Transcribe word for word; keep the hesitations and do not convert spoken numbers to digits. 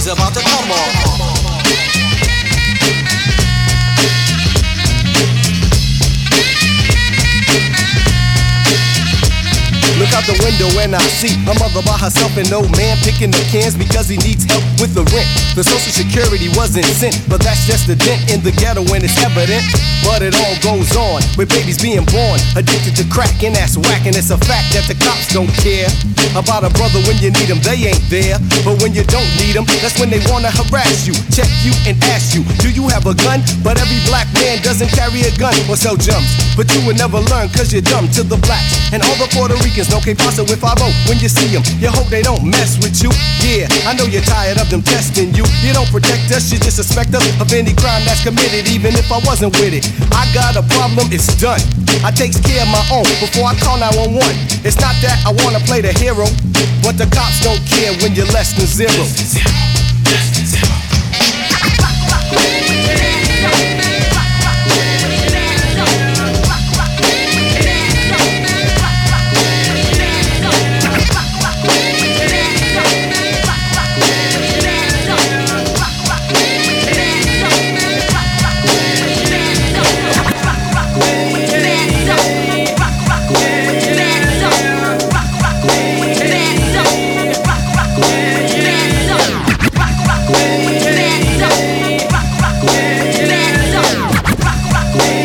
about to come on. Look out the window and I see a mother by herself and no man picking up cans because he needs help with the rent. The social security wasn't sent, but that's just a dent in the ghetto when it's evident. But it all goes on with babies being born addicted to crack, and that's whack. And it's a fact that the cops don't care about a brother when you need them. They ain't there, but when you don't need them, that's when they wanna harass you, check you, and ask you, do you have a gun? But every black man doesn't carry a gun or sell jumps. But you will never learn cause you're dumb to the blacks and all the Puerto Ricans. No que pasa with five oh when you see them. You hope they don't mess with you. Yeah, I know you're tired of them testing you. You don't protect us, you just suspect us of any crime that's committed, even if I wasn't with it. I got a problem, it's done. I takes care of my own before I call nine one one. It's not that I wanna play the hero, but the cops don't care when you're less than zero. Less than zero. Less than zero.